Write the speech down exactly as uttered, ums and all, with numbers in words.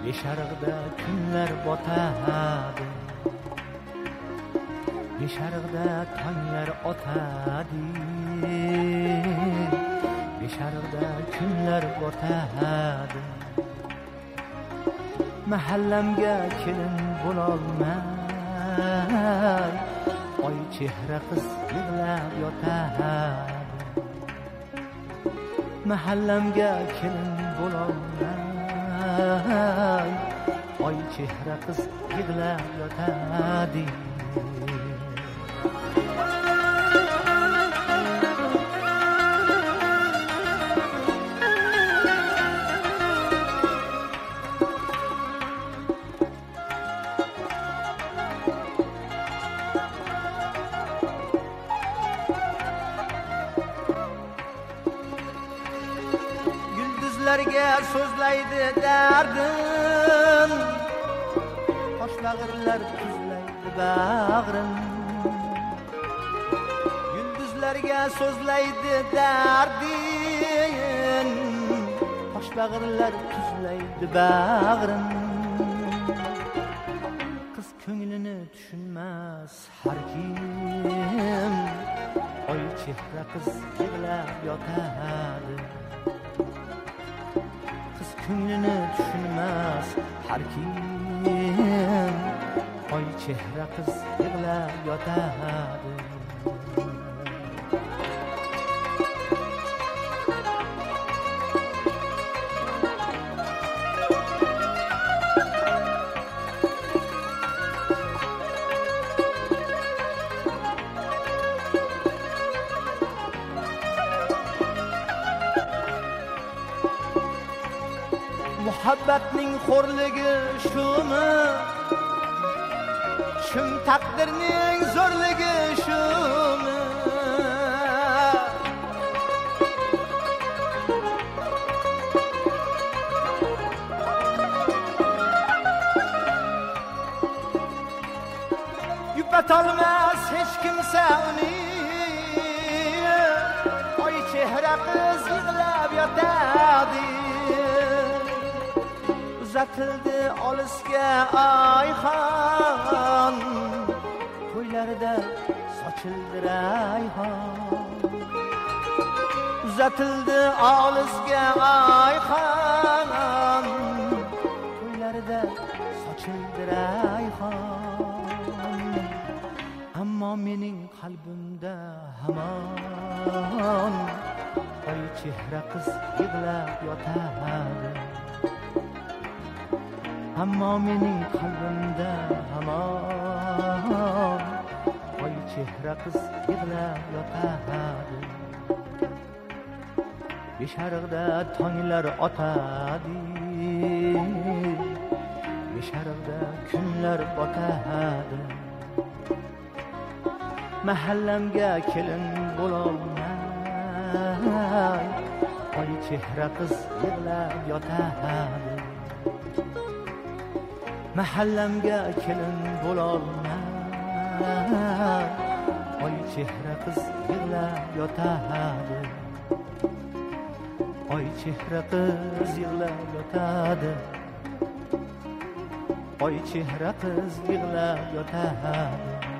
Besharig'da kunlar botadi, besharig'da tonglar otadi, besharig'da kunlar botadi. Mahallamga kelin bo'lolmay, oy chehra qiz yig'lab yotadi. Mahallamga kelin bo'lolmay, oy chehra qiz yig'lab yotadi. Yulduzlarga so'zlaydi dardim, toshbag'irlar tuzlaydi bag'rim. Yulduzlarga so'zlaydi dardim, toshbag'irlar tuzlaydi bag'rim. Qiz ko'nglini tushunmas har kim, oy chehra qiz yig'lab yotadi. Ko'nglini tushunmas har kim, oy chehra qiz yig'lab yotadi. Muhabbatning xo'rligi shumi, shum taqdirning zo'rligi shumi. Yupatolmas hech kimsa uni, oy chehra qiz yig'lab yotadi. Uzatildi olisga oyxon, to'ylarda sochildi rayhon. Uzatildi olisga oyxon, to'ylarda sochildi rayhon. Ammo mening qalbimda hamon, oy chehra qiz yig'lab yotadi. Ammo mening qalbimda hamon, oy chehra qiz yig'lab yotadi. Besharig'da tonglar otadi, besharig'da kunlar botadi. Mahallamga kelin bo'lolmay, oy chehra qiz yig'lab yotadi. Mahallamga kelin bo'lolmay, oy chehra qiz yig'lab yotadi. Oy chehra qiz yig'lab yotadi, oy chehra qiz yig'lab yotadi.